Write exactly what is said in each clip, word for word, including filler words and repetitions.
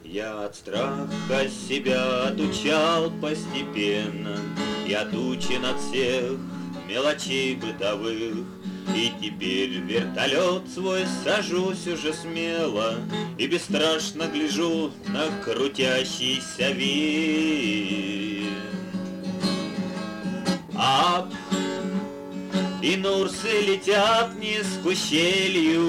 Я от страха себя отучал постепенно, я отучен от всех мелочей бытовых. И теперь в вертолет свой сажусь уже смело и бесстрашно гляжу на крутящийся винт. Ап, и нурсы летят вниз к ущелью.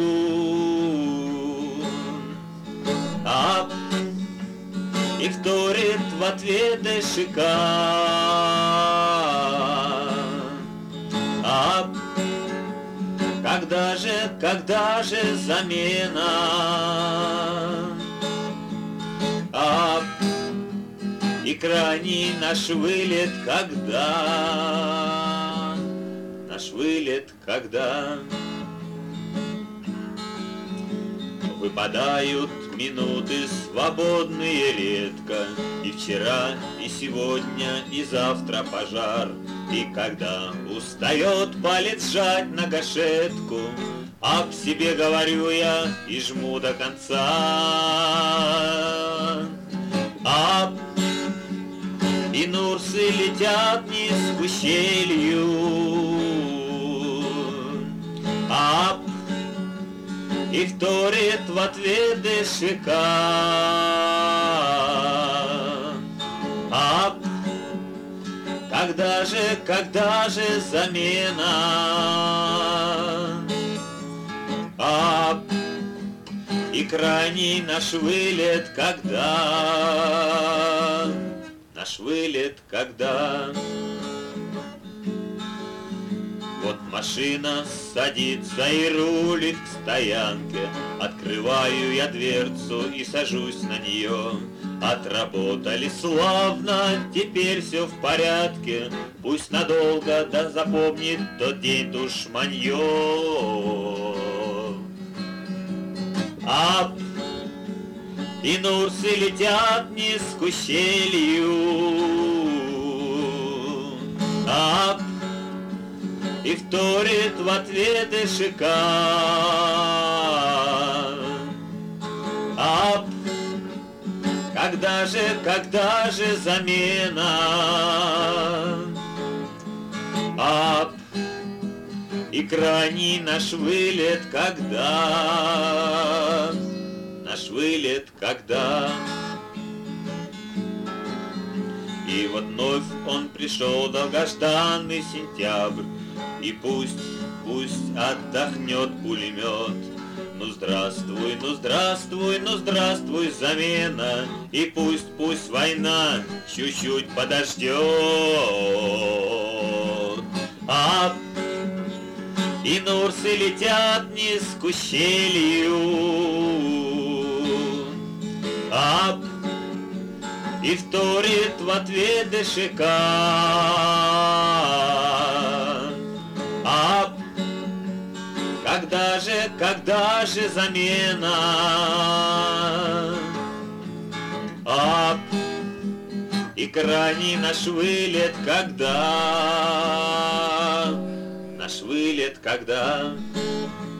Ап, и вторит в ответ ДШК. Ап, когда же, когда же замена? Ап, и крайний наш вылет когда? Наш вылет когда? Выпадают минуты свободные редко, и вчера, и сегодня, и завтра пожар. И когда устает палец сжать на гашетку, об себе говорю я и жму до конца. Ап, и нурсы летят вниз к ущелью. Ап, и вторит в ответ ДШК. Ап, когда же, когда же замена? Ап, и крайний наш вылет когда? Наш вылет когда? Вот машина садится и рулит к стоянке. Открываю я дверцу и сажусь на нее. Отработали славно, теперь все в порядке. Пусть надолго, да запомнит тот день душманье. Ап, и нурсы летят вниз к ущелью. Ап, и вторит в ответ ДШК. Ап, когда же, когда же замена? Ап, и крайний наш вылет когда? Наш вылет когда? И вот вновь он пришел, долгожданный сентябрь. И пусть, пусть отдохнет пулемет. Ну здравствуй, ну здравствуй, ну здравствуй, замена. И пусть, пусть война чуть-чуть подождет. Ап, и нурсы летят вниз к ущелью. Ап, и вторит в ответ ДШК. Ап, когда же, когда же замена? Ап, и крайний наш вылет когда? Наш вылет когда?